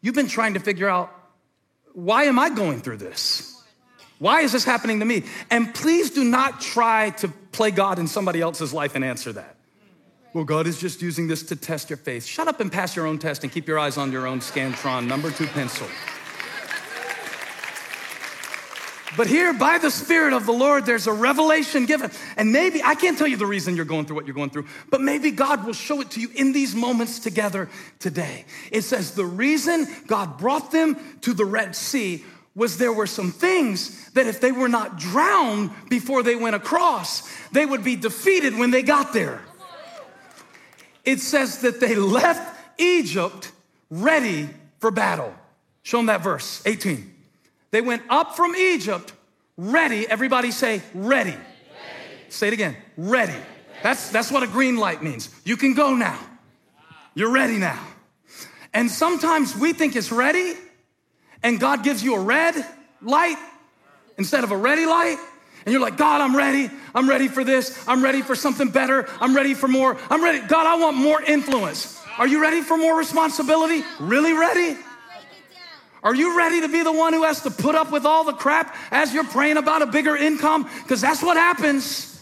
You've been trying to figure out, why am I going through this? Why is this happening to me? And please do not try to play God in somebody else's life and answer that. Well, God is just using this to test your faith. Shut up and pass your own test and keep your eyes on your own Scantron number 2 pencil. But here, by the Spirit of the Lord, there's a revelation given. And maybe, I can't tell you the reason you're going through what you're going through, but maybe God will show it to you in these moments together today. It says the reason God brought them to the Red Sea was there were some things that if they were not drowned before they went across, they would be defeated when they got there. It says that they left Egypt ready for battle. Show them that verse, 18. They went up from Egypt ready. Everybody say ready. Ready. Say it again, ready. That's what a green light means. You can go now. You're ready now. And sometimes we think it's ready, and God gives you a red light instead of a ready light. And you're like, God, I'm ready. I'm ready for this. I'm ready for something better. I'm ready for more. I'm ready. God, I want more influence. Are you ready for more responsibility? Really ready? Are you ready to be the one who has to put up with all the crap as you're praying about a bigger income? Because that's what happens.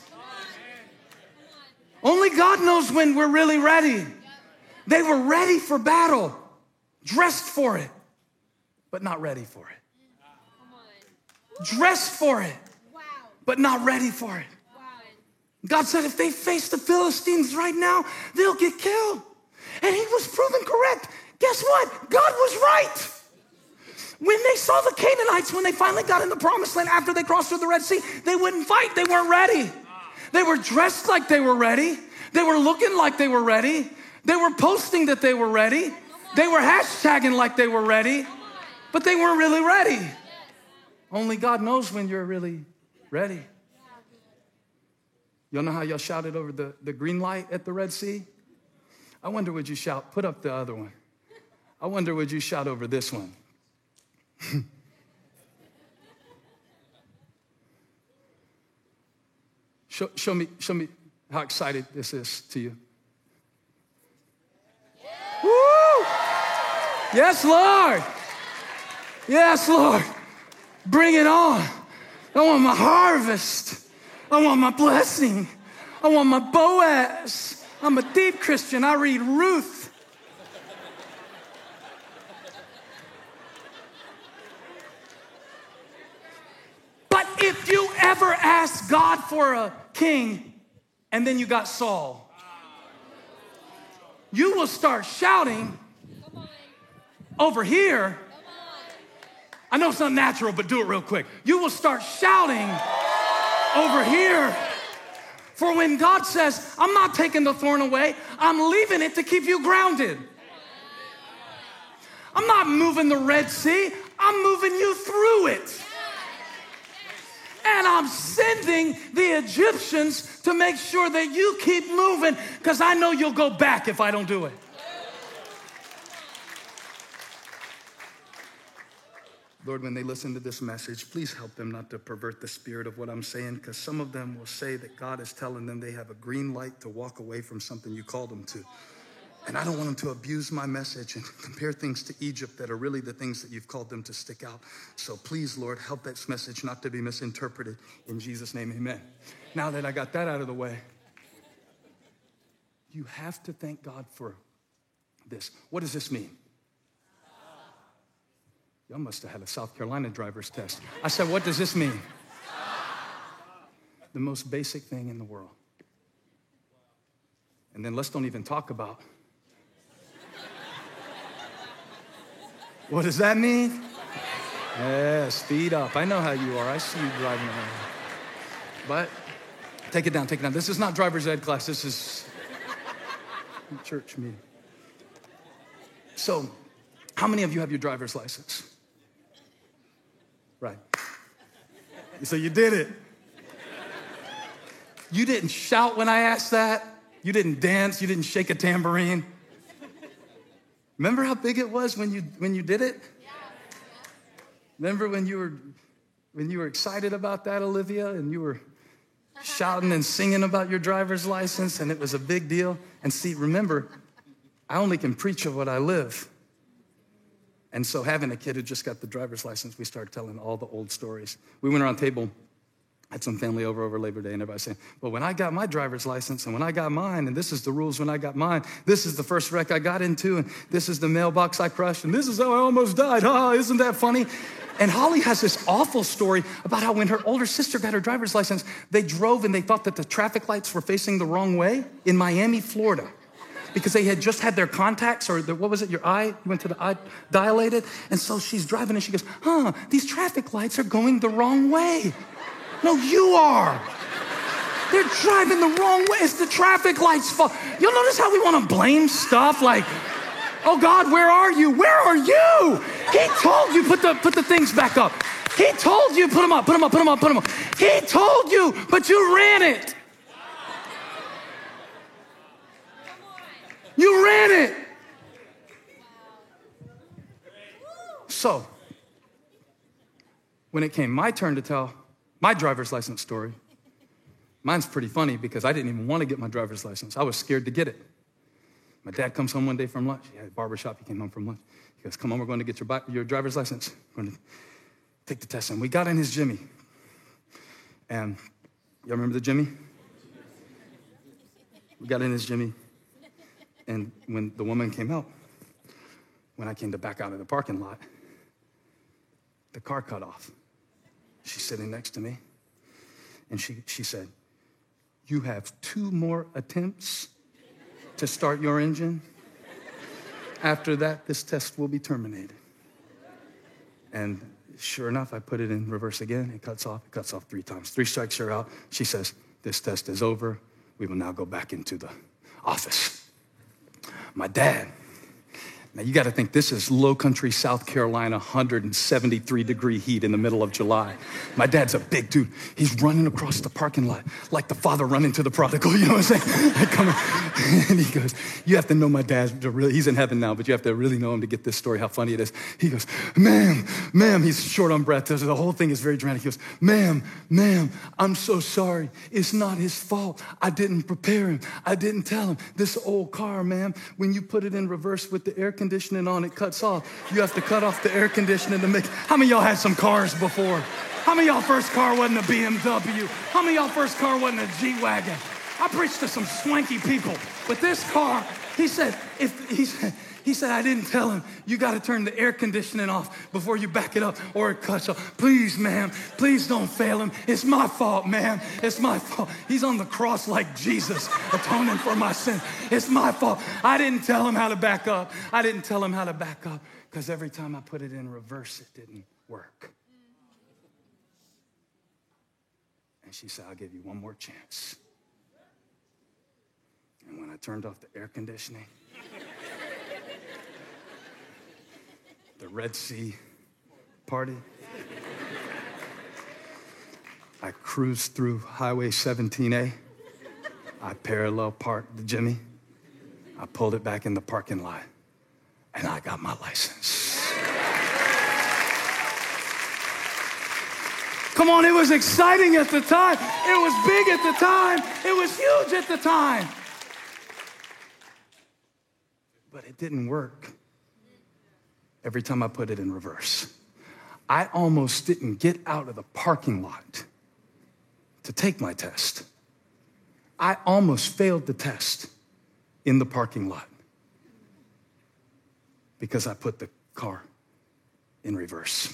Only God knows when we're really ready. They were ready for battle, dressed for it, but not ready for it. Dressed for it, but not ready for it. God said if they face the Philistines right now, they'll get killed. And he was proven correct. Guess what? God was right. When they saw the Canaanites, when they finally got in the promised land after they crossed through the Red Sea, they wouldn't fight. They weren't ready. They were dressed like they were ready. They were looking like they were ready. They were posting that they were ready. They were hashtagging like they were ready, but they weren't really ready. Only God knows when you're really ready. Y'all know how y'all shouted over the green light at the Red Sea? I wonder would you shout, put up the other one. I wonder would you shout over this one. Show me how excited this is to you. Woo! Yes, Lord. Yes, Lord. Bring it on. I want my harvest. I want my blessing. I want my Boaz. I'm a deep Christian. I read Ruth. If you ever ask God for a king and then you got Saul, you will start shouting over here. I know it's not natural, but do it real quick. You will start shouting over here. For when God says, I'm not taking the thorn away, I'm leaving it to keep you grounded. I'm not moving the Red Sea, I'm moving you through it. And I'm sending the Egyptians to make sure that you keep moving because I know you'll go back if I don't do it. Lord, when they listen to this message, please help them not to pervert the spirit of what I'm saying, because some of them will say that God is telling them they have a green light to walk away from something you called them to. And I don't want them to abuse my message and compare things to Egypt that are really the things that you've called them to stick out. So please, Lord, help that message not to be misinterpreted. In Jesus' name, amen. Now that I got that out of the way, you have to thank God for this. What does this mean? Y'all must have had a South Carolina driver's test. I said, what does this mean? The most basic thing in the world. And then let's don't even talk about what does that mean? Yeah, speed up. I know how you are. I see you driving around. But take it down, take it down. This is not driver's ed class. This is church meeting. So, how many of you have your driver's license? Right. So you did it. You didn't shout when I asked that. You didn't dance. You didn't shake a tambourine. Remember how big it was when you did it? Remember when you were excited about that, Olivia, and you were shouting and singing about your driver's license, and it was a big deal? And see, remember, I only can preach of what I live. And so having a kid who just got the driver's license, we started telling all the old stories. We went around the table, had some family over Labor Day, and everybody saying, well, when I got my driver's license and when I got mine, and this is the rules when I got mine, this is the first wreck I got into, and this is the mailbox I crushed, and this is how I almost died. Oh, isn't that funny? And Holly has this awful story about how when her older sister got her driver's license, they drove and they thought that the traffic lights were facing the wrong way in Miami, Florida, because they had just had their contacts, or what was it, your eye, you went to the eye, dilated. And so she's driving and she goes, these traffic lights are going the wrong way. No, you are. They're driving the wrong way. It's the traffic lights' fault. You'll notice how we want to blame stuff like, oh God, where are you? Where are you? He told you, put the things back up. He told you, put them up. He told you, but you ran it. You ran it. So, when it came my turn to tell my driver's license story, mine's pretty funny because I didn't even want to get my driver's license. I was scared to get it. My dad comes home one day from lunch. He had a barbershop. He came home from lunch. He goes, come on, we're going to get your driver's license. We're going to take the test. And we got in his Jimmy. And y'all remember the Jimmy? We got in his Jimmy. And when the woman came out, when I came to back out of the parking lot, the car cut off. She's sitting next to me. And she said, you have 2 more attempts to start your engine. After that, this test will be terminated. And sure enough, I put it in reverse again. It cuts off 3 times. 3 strikes, you're out. She says, this test is over. We will now go back into the office. My dad, now you got to think this is low country South Carolina, 173 degree heat in the middle of July. My dad's a big dude. He's running across the parking lot like the father running to the prodigal, you know what I'm saying? And he goes, you have to know my dad, he's in heaven now, but you have to really know him to get this story, how funny it is. He goes, ma'am, he's short on breath. The whole thing is very dramatic. He goes, ma'am, I'm so sorry. It's not his fault. I didn't prepare him. I didn't tell him. This old car, ma'am, when you put it in reverse with the air conditioning on, it cuts off. You have to cut off the air conditioning to make. How many of y'all had some cars before? How many of y'all first car wasn't a BMW? How many of y'all first car wasn't a G-Wagon? I preached to some swanky people, but this car, he said, I didn't tell him, you got to turn the air conditioning off before you back it up or it cuts off. Please, ma'am, please don't fail him. It's my fault, ma'am. It's my fault. He's on the cross like Jesus, atoning for my sin. It's my fault. I didn't tell him how to back up. Because every time I put it in reverse, it didn't work. And she said, I'll give you one more chance. And when I turned off the air conditioning, the Red Sea parted. I cruised through Highway 17A. I parallel parked the Jimmy. I pulled it back in the parking lot, and I got my license. Come on, it was exciting at the time. It was big at the time. It was huge at the time. But it didn't work every time I put it in reverse. I almost didn't get out of the parking lot to take my test. I almost failed the test in the parking lot because I put the car in reverse.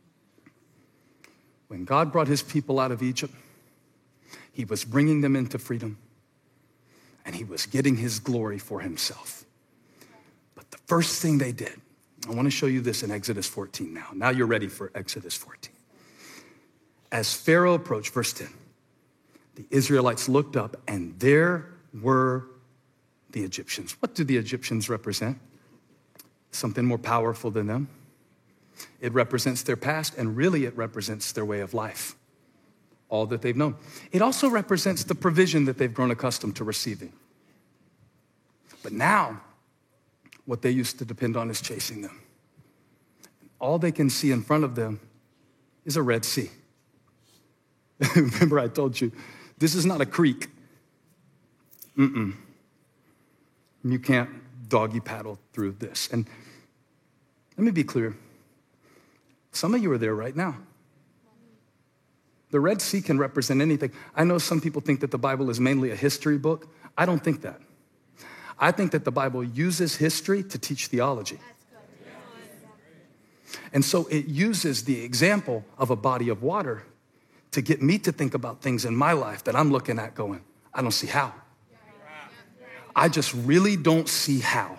When God brought his people out of Egypt, he was bringing them into freedom, and he was getting his glory for himself. But the first thing they did, I want to show you this in Exodus 14 now. Now you're ready for Exodus 14. As Pharaoh approached, verse 10, the Israelites looked up, and there were the Egyptians. What do the Egyptians represent? Something more powerful than them. It represents their past, and really it represents their way of life, all that they've known. It also represents the provision that they've grown accustomed to receiving. But now, what they used to depend on is chasing them. All they can see in front of them is a Red Sea. Remember I told you, this is not a creek. You can't doggy paddle through this. And Let me be clear. Some of you are there right now. The Red Sea can represent anything. I know some people think that the Bible is mainly a history book. I don't think that. I think that the Bible uses history to teach theology. And so it uses the example of a body of water to get me to think about things in my life that I'm looking at going, I don't see how. I just really don't see how.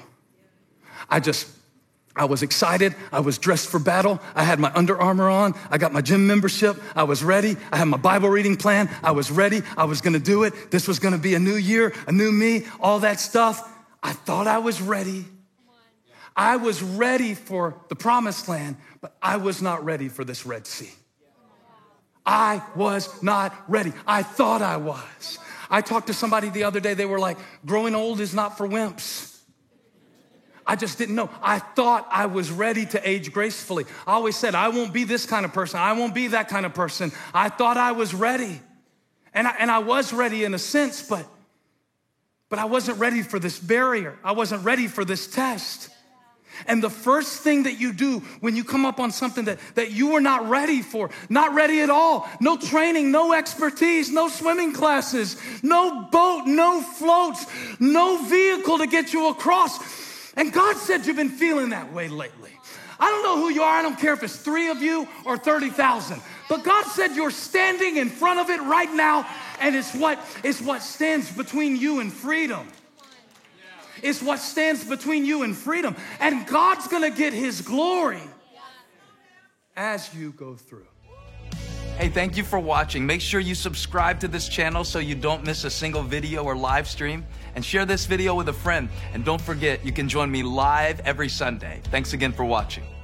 I was excited. I was dressed for battle. I had my Under Armour on. I got my gym membership. I was ready. I had my Bible reading plan. I was ready. I was going to do it. This was going to be a new year, a new me, all that stuff. I thought I was ready. I was ready for the promised land, but I was not ready for this Red Sea. I was not ready. I thought I was. I talked to somebody the other day. They were like, growing old is not for wimps. I just didn't know. I thought I was ready to age gracefully. I always said, I won't be this kind of person. I won't be that kind of person. I thought I was ready. And I was ready in a sense, but I wasn't ready for this barrier. I wasn't ready for this test. And the first thing that you do when you come up on something that you were not ready for, not ready at all, no training, no expertise, no swimming classes, no boat, no floats, no vehicle to get you across. And God said you've been feeling that way lately. I don't know who you are. I don't care if it's 3 of you or 30,000. But God said you're standing in front of it right now, and it's what stands between you and freedom. It's what stands between you and freedom. And God's going to get his glory as you go through. Hey, thank you for watching. Make sure you subscribe to this channel so you don't miss a single video or live stream. And share this video with a friend. And don't forget, you can join me live every Sunday. Thanks again for watching.